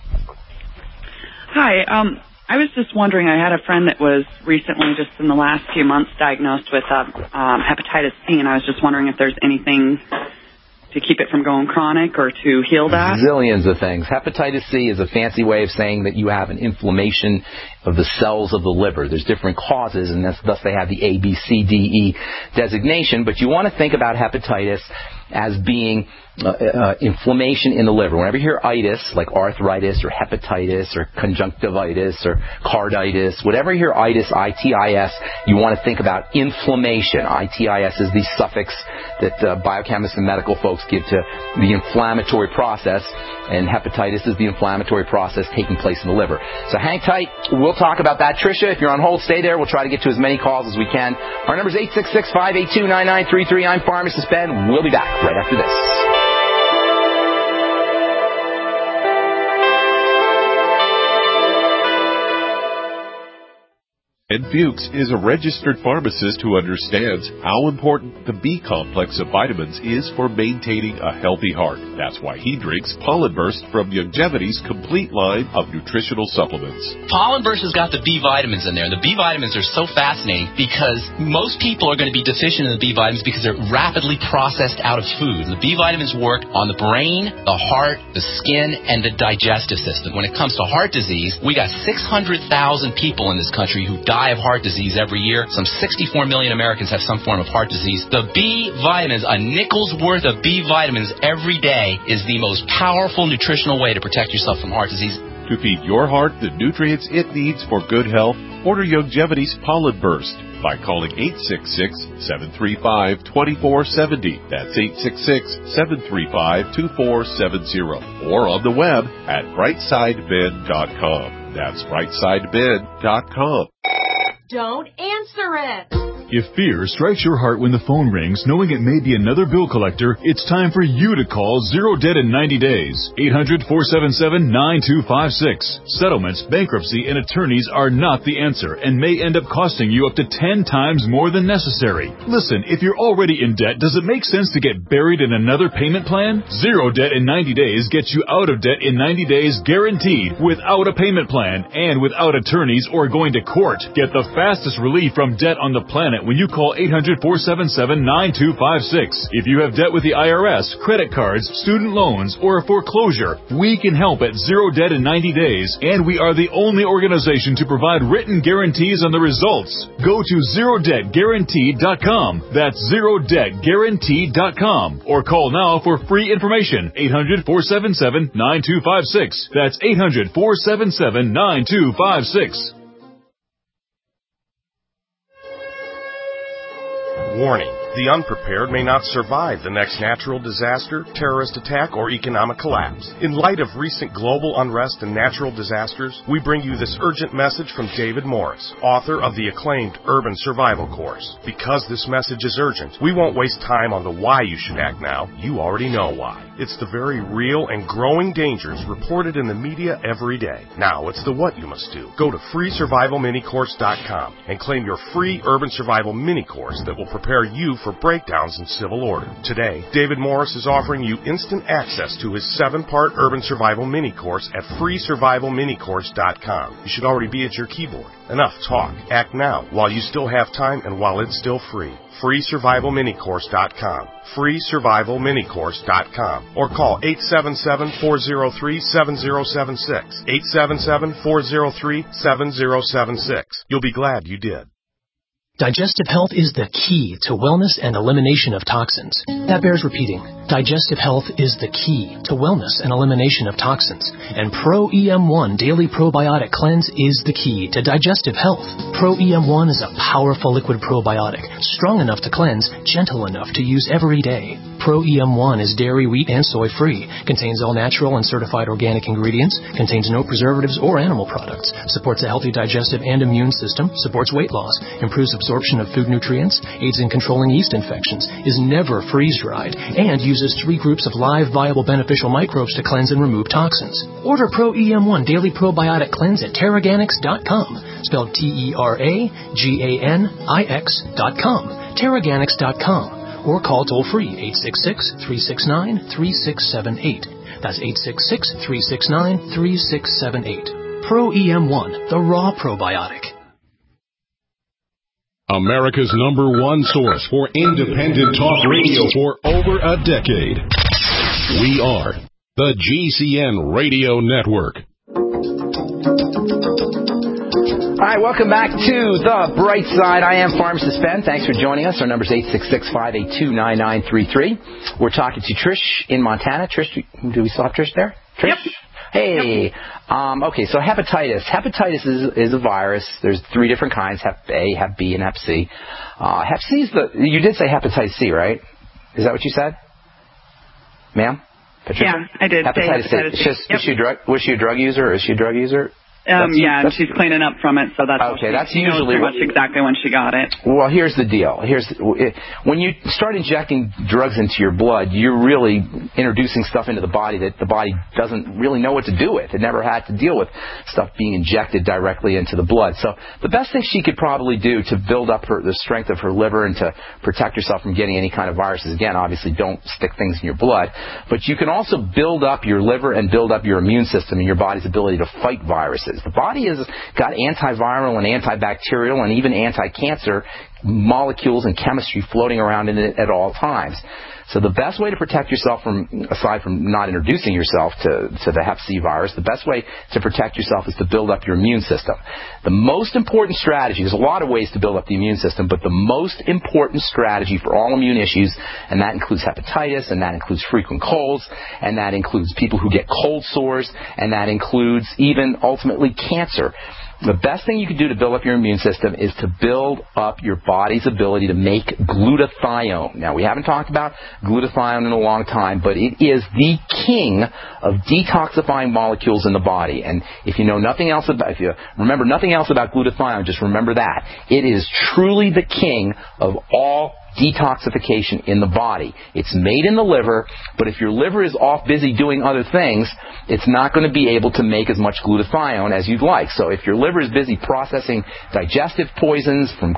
S15: Hi. I was just wondering, I had a friend that was recently, just in the last few months, diagnosed with hepatitis C, and I was just wondering if there's anything to keep it from going chronic or to heal that?
S1: Zillions of things. Hepatitis C is a fancy way of saying that you have an inflammation of the cells of the liver. There's different causes, and thus they have the A, B, C, D, E designation. But you want to think about hepatitis as being inflammation in the liver. Whenever you hear itis, like arthritis or hepatitis or conjunctivitis or carditis, whatever you hear itis, I-T-I-S, you want to think about inflammation. I-T-I-S is the suffix that biochemists and medical folks give to the inflammatory process, and hepatitis is the inflammatory process taking place in the liver. So hang tight. We'll talk about that. Tricia, if you're on hold, stay there. We'll try to get to as many calls as we can. Our number is 866-582-9933. I'm Pharmacist Ben. We'll be back right after this.
S2: Ed Fuchs is a registered pharmacist who understands how important the B complex of vitamins is for maintaining a healthy heart. That's why he drinks Pollen Burst from Youngevity's complete line of nutritional supplements.
S16: Pollen Burst has got the B vitamins in there. The B vitamins are so fascinating because most people are going to be deficient in the B vitamins because they're rapidly processed out of food. The B vitamins work on the brain, the heart, the skin, and the digestive system. When it comes to heart disease, we got 600,000 people in this country who die of heart disease every year. Some 64 million Americans have some form of heart disease. The B vitamins, a nickel's worth of B vitamins every day, is the most powerful nutritional way to protect yourself from heart disease.
S2: To feed your heart the nutrients it needs for good health, order Youngevity's Pollen Burst by calling 866-735-2470. That's 866-735-2470. Or on the web at brightsideben.com. That's brightsideben.com.
S17: Don't answer it.
S18: If fear strikes your heart when the phone rings, knowing it may be another bill collector, it's time for you to call Zero Debt in 90 Days. 800-477-9256. Settlements, bankruptcy, and attorneys are not the answer and may end up costing you up to 10 times more than necessary. Listen, if you're already in debt, does it make sense to get buried in another payment plan? Zero Debt in 90 Days gets you out of debt in 90 days guaranteed, without a payment plan and without attorneys or going to court. Get the fastest relief from debt on the planet it when you call 800-477-9256. If you have debt with the IRS, credit cards, student loans, or a foreclosure, we can help at Zero Debt in 90 days, and we are the only organization to provide written guarantees on the results. Go to ZeroDebtGuaranteed.com. That's ZeroDebtGuaranteed.com. Or call now for free information. 800-477-9256. That's 800-477-9256.
S19: Warning. The unprepared may not survive the next natural disaster, terrorist attack, or economic collapse. In light of recent global unrest and natural disasters, we bring you this urgent message from David Morris, author of the acclaimed Urban Survival Course. Because this message is urgent, we won't waste time on the why you should act now. You already know why. It's the very real and growing dangers reported in the media every day. Now it's the what you must do. Go to freesurvivalminicourse.com and claim your free Urban Survival Mini Course that will prepare you for breakdowns in civil order. Today, David Morris is offering you instant access to his 7-part Urban Survival Mini Course at freesurvivalminicourse.com. You should already be at your keyboard. Enough talk. Act now while you still have time and while it's still free. freesurvivalminicourse.com. freesurvivalminicourse.com. Or call 877-403-7076. 877-403-7076. You'll be glad you did.
S14: Digestive health is the key to wellness and elimination of toxins. That bears repeating. Digestive health is the key to wellness and elimination of toxins. And Pro EM1 Daily Probiotic Cleanse is the key to digestive health. Pro EM1 is a powerful liquid probiotic, strong enough to cleanse, gentle enough to use every day. Pro EM1 is dairy, wheat, and soy-free, contains all natural and certified organic ingredients, contains no preservatives or animal products, supports a healthy digestive and immune system, supports weight loss, improves absorption of food nutrients, aids in controlling yeast infections, is never freeze-dried, and uses 3 groups of live, viable, beneficial microbes to cleanse and remove toxins. Order Pro EM1 Daily Probiotic Cleanse at Teraganix.com, spelled TerraGanix.com, Teraganix.com. Or call toll-free 866-369-3678. That's 866-369-3678. Pro EM1, the raw probiotic.
S7: America's #1 source for independent talk radio for over a decade. We are the GCN Radio Network.
S1: All right, welcome back to The Bright Side. I am Pharmacist Ben. Thanks for joining us. Our number is 866-582-9933. We're talking to Trish in Montana. Trish, do we still have Trish there? Trish?
S15: Yep.
S1: Hey. Okay, so hepatitis. Hepatitis is a virus. There's 3 different kinds, Hep A, Hep B, and Hep C. Hep C is you did say hepatitis C, right? Is that what you said? Ma'am? Patricia?
S15: Yeah, I did
S1: hepatitis
S15: say hepatitis C.
S1: Yep. Was she a drug user, or is she a drug user?
S15: And she's cleaning up from it, so that's
S1: okay. That's usually
S15: knows pretty much exactly when she got it.
S1: Well, here's the deal. When you start injecting drugs into your blood, you're really introducing stuff into the body that the body doesn't really know what to do with. It never had to deal with stuff being injected directly into the blood. So the best thing she could probably do to build up the strength of her liver and to protect herself from getting any kind of viruses, again, obviously don't stick things in your blood, but you can also build up your liver and build up your immune system and your body's ability to fight viruses. The body has got antiviral and antibacterial and even anti-cancer molecules and chemistry floating around in it at all times. So the best way to protect yourself aside from not introducing yourself to the Hep C virus, the best way to protect yourself is to build up your immune system. The most important strategy, there's a lot of ways to build up the immune system, but the most important strategy for all immune issues, and that includes hepatitis, and that includes frequent colds, and that includes people who get cold sores, and that includes even ultimately cancer. The best thing you can do to build up your immune system is to build up your body's ability to make glutathione. Now, we haven't talked about glutathione in a long time, but it is the king of detoxifying molecules in the body. And if you remember nothing else about glutathione, just remember that. It is truly the king of all detoxification in the body. It's made in the liver, but if your liver is off busy doing other things, it's not going to be able to make as much glutathione as you'd like. So if your liver is busy processing digestive poisons from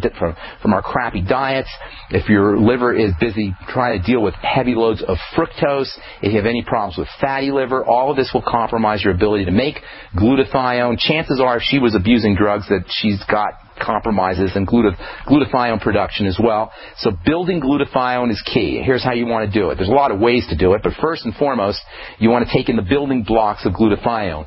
S1: our crappy diets, if your liver is busy trying to deal with heavy loads of fructose, if you have any problems with fatty liver, all of this will compromise your ability to make glutathione. Chances are, if she was abusing drugs, that she's got compromises and glutathione production as well. So building glutathione is key. Here's how you want to do it. There's a lot of ways to do it, but first and foremost, you want to take in the building blocks of glutathione.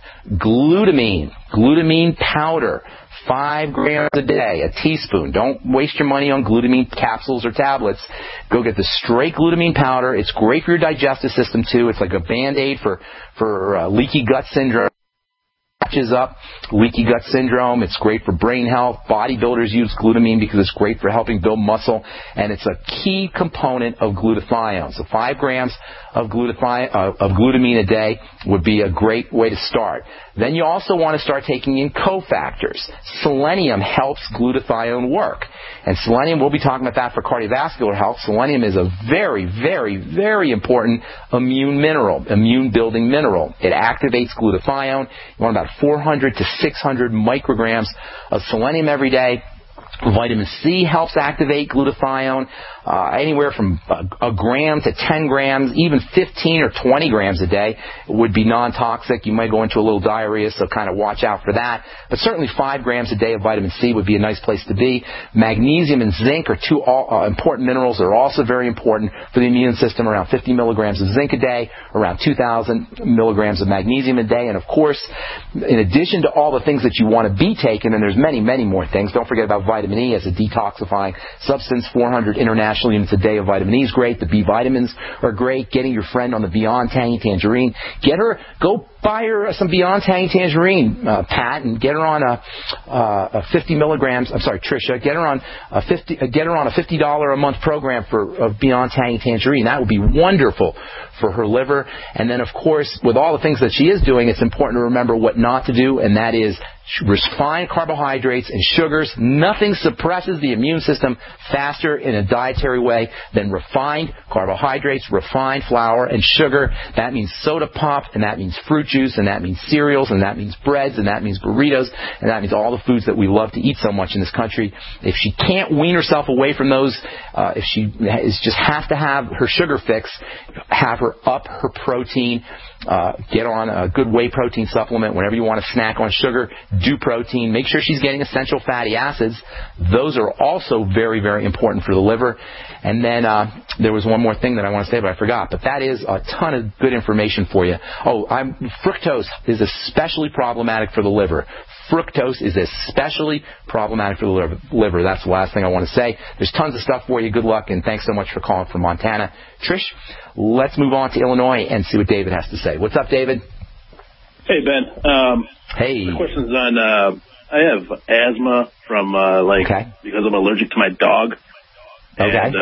S1: Glutamine powder, 5 grams a day, a teaspoon. Don't waste your money on glutamine capsules or tablets. Go get the straight glutamine powder. It's great for your digestive system, too. It's like a Band-Aid for leaky gut syndrome. Patches up leaky gut syndrome. It's great for brain health. Bodybuilders use glutamine because it's great for helping build muscle, and it's a key component of glutathione. So 5 grams of glutamine a day would be a great way to start. Then you also want to start taking in cofactors. Selenium helps glutathione work. And selenium, we'll be talking about that for cardiovascular health. Selenium is a very, very, very important immune-building mineral. It activates glutathione. You want about 400 to 600 micrograms of selenium every day. Vitamin C helps activate glutathione, anywhere from a gram to 10 grams, even 15 or 20 grams a day would be non-toxic. You might go into a little diarrhea, so kind of watch out for that. But certainly 5 grams a day of vitamin C would be a nice place to be. Magnesium and zinc are two important minerals. They're also very important for the immune system, around 50 milligrams of zinc a day, around 2,000 milligrams of magnesium a day. And, of course, in addition to all the things that you want to be taking, and there's many, many more things, don't forget about vitamin E as a detoxifying substance. 400 international units a day of vitamin E is great. The B vitamins are great. Getting your friend on the Beyond Tangy Tangerine. Go buy her some Beyond Tangy Tangerine, Pat, and get her on a 50 milligrams. I'm sorry, Tricia. Get her on a $50 a month program of Beyond Tangy Tangerine. That would be wonderful for her liver. And then, of course, with all the things that she is doing, it's important to remember what not to do, and that is refined carbohydrates and sugars. Nothing suppresses the immune system faster in a dietary way than refined carbohydrates, refined flour, and sugar. That means soda pop, and that means fruit juice, and that means cereals, and that means breads, and that means burritos, and that means all the foods that we love to eat so much in this country. If she can't wean herself away from those, if she just has to have her sugar fix, have her up her protein. Get on a good whey protein supplement. Whenever you want to snack on sugar, do protein. Make sure she's getting essential fatty acids. Those are also very, very important for the liver. And then there was one more thing that I want to say, but I forgot. But that is a ton of good information for you. Fructose is especially problematic for the liver. Fructose is especially problematic for the liver. That's the last thing I want to say. There's tons of stuff for you. Good luck, and thanks so much for calling from Montana. Trish, let's move on to Illinois and see what David has to say. What's up, David?
S20: Hey, Ben.
S1: Hey.
S20: The question's on, I have asthma from, because I'm allergic to my dog.
S1: Okay.
S20: And,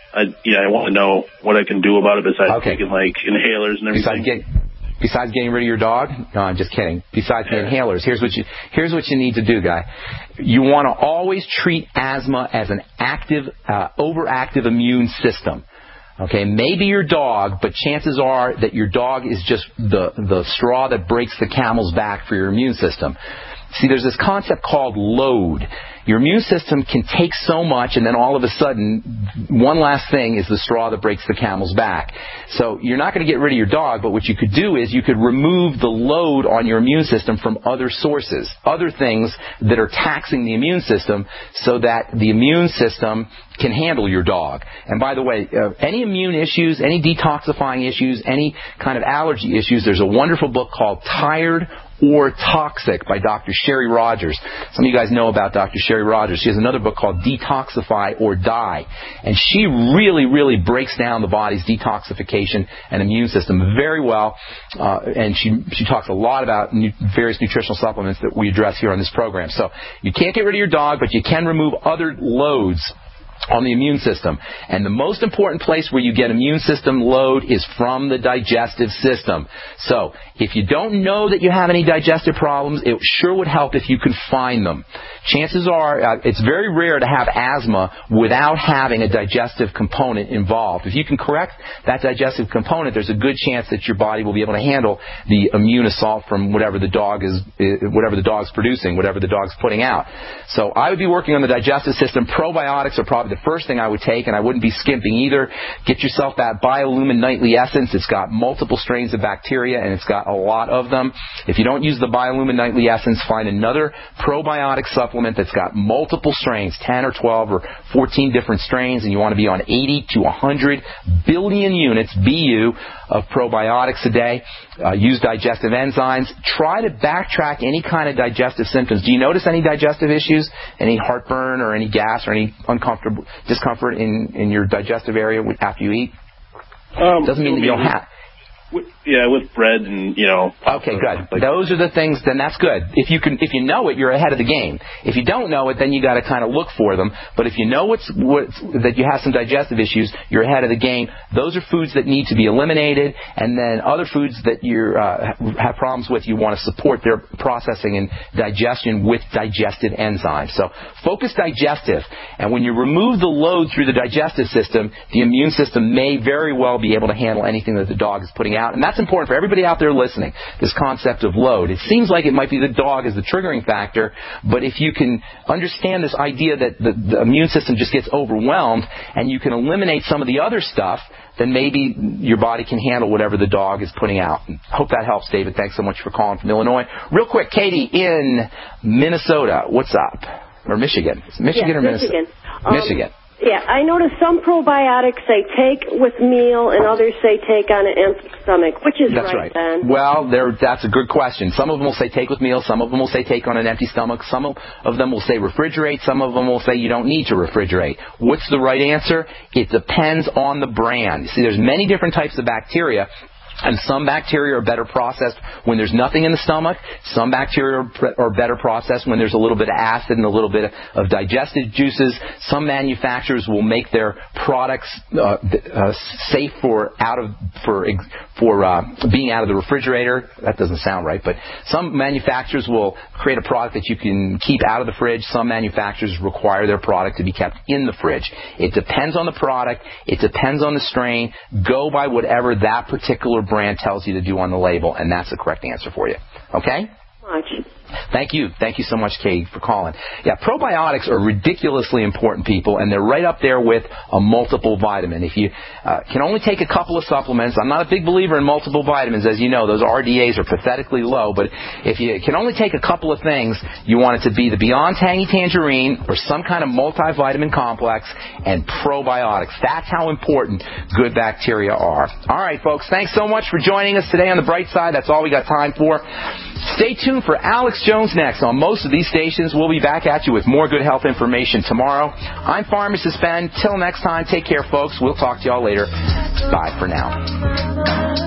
S20: I want to know what I can do about it besides taking, inhalers and everything.
S1: Besides getting rid of your dog? No, I'm just kidding. Besides the inhalers, here's what you need to do, guy. You want to always treat asthma as an active, overactive immune system. Okay, maybe your dog, but chances are that your dog is just the straw that breaks the camel's back for your immune system. See, there's this concept called load. Your immune system can take so much, and then all of a sudden, one last thing is the straw that breaks the camel's back. So you're not going to get rid of your dog, but what you could do is you could remove the load on your immune system from other sources, other things that are taxing the immune system, so that the immune system can handle your dog. And by the way, any immune issues, any detoxifying issues, any kind of allergy issues, there's a wonderful book called Tired or Toxic by Dr. Sherry Rogers. Some of you guys know about Dr. Sherry Rogers. She has another book called Detoxify or Die. And she really, really breaks down the body's detoxification and immune system very well. And she talks a lot about various nutritional supplements that we address here on this program. So you can't get rid of your dog, but you can remove other loads on the immune system. And the most important place where you get immune system load is from the digestive system. So if you don't know that you have any digestive problems, it sure would help if you could find them. Chances are it's very rare to have asthma without having a digestive component involved. If you can correct that digestive component, there's a good chance that your body will be able to handle the immune assault from whatever the dog's producing, whatever the dog's putting out. So I would be working on the digestive system. Probiotics are probably the first thing I would take, and I wouldn't be skimping either. Get yourself that Biolumin Nightly Essence. It's got multiple strains of bacteria, and it's got a lot of them. If you don't use the Biolumin Nightly Essence, find another probiotic supplement supplement that's got multiple strains, 10 or 12 or 14 different strains, and you want to be on 80 to 100 billion units, BU, of probiotics a day. Use digestive enzymes. Try to backtrack any kind of digestive symptoms. Do you notice any digestive issues? Any heartburn or any gas or any uncomfortable discomfort in your digestive area after you eat? Doesn't mean that you don't have.
S20: With bread and,
S1: Okay, good. Those are the things, then that's good. If you know it, you're ahead of the game. If you don't know it, then you got to kind of look for them. But if you know that you have some digestive issues, you're ahead of the game. Those are foods that need to be eliminated, and then other foods that you have problems with, you want to support their processing and digestion with digestive enzymes. So focus digestive, and when you remove the load through the digestive system, the immune system may very well be able to handle anything that the dog is putting out. And that's important for everybody out there listening, this concept of load. It seems like it might be the dog as the triggering factor, but if you can understand this idea that the immune system just gets overwhelmed and you can eliminate some of the other stuff, then maybe your body can handle whatever the dog is putting out. Hope that helps, David. Thanks so much for calling from Illinois. Real quick, Katie in Minnesota. What's up? Or Michigan. Is it Michigan or Minnesota?
S21: Michigan. Yeah, I notice some probiotics they take with meal and others they take on an empty stomach. Which is right then?
S1: Well, that's a good question. Some of them will say take with meal. Some of them will say take on an empty stomach. Some of them will say refrigerate. Some of them will say you don't need to refrigerate. What's the right answer? It depends on the brand. See, there's many different types of bacteria. And some bacteria are better processed when there's nothing in the stomach. Some bacteria are better processed when there's a little bit of acid and a little bit of digestive juices. Some manufacturers will make their products safe for being out of the refrigerator. That doesn't sound right, but some manufacturers will create a product that you can keep out of the fridge. Some manufacturers require their product to be kept in the fridge. It depends on the product. It depends on the strain. Go by whatever that particular brand tells you to do on the label, and that's the correct answer for you. Okay?
S21: Much.
S1: Thank you. Thank you so much, Kate, for calling. Yeah, probiotics are ridiculously important, people, and they're right up there with a multiple vitamin. If you can only take a couple of supplements, I'm not a big believer in multiple vitamins. As you know, those RDAs are pathetically low, but if you can only take a couple of things, you want it to be the Beyond Tangy Tangerine or some kind of multivitamin complex and probiotics. That's how important good bacteria are. All right, folks, thanks so much for joining us today on The Bright Side. That's all we got time for. Stay tuned for Alex Jones next. On most of these stations, we'll be back at you with more good health information tomorrow. I'm Pharmacist Ben. Till next time, take care, folks. We'll talk to y'all later. Bye for now.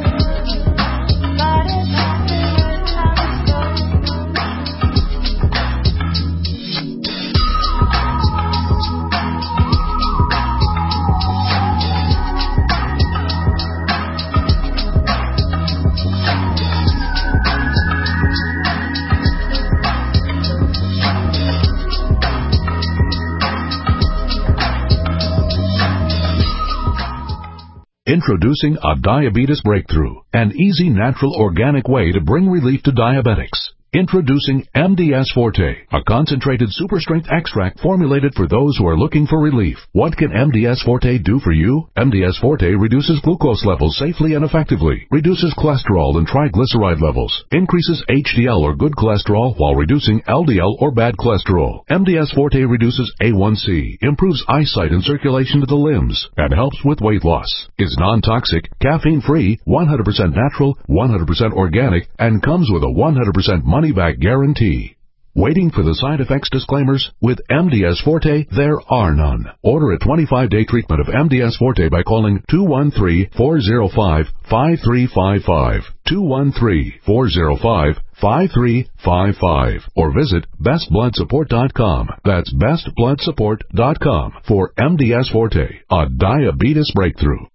S22: Introducing a diabetes breakthrough, an easy, natural, organic way to bring relief to diabetics. Introducing MDS Forte, a concentrated super-strength extract formulated for those who are looking for relief. What can MDS Forte do for you? MDS Forte reduces glucose levels safely and effectively, reduces cholesterol and triglyceride levels, increases HDL or good cholesterol while reducing LDL or bad cholesterol. MDS Forte reduces A1C, improves eyesight and circulation to the limbs, and helps with weight loss. Is non-toxic, caffeine-free, 100% natural, 100% organic, and comes with a 100% money-back guarantee. Waiting for the side effects disclaimers? With MDS Forte, there are none. Order a 25-day treatment of MDS Forte by calling 213-405-5355, 213-405-5355, or visit bestbloodsupport.com. That's bestbloodsupport.com for MDS Forte, a diabetes breakthrough.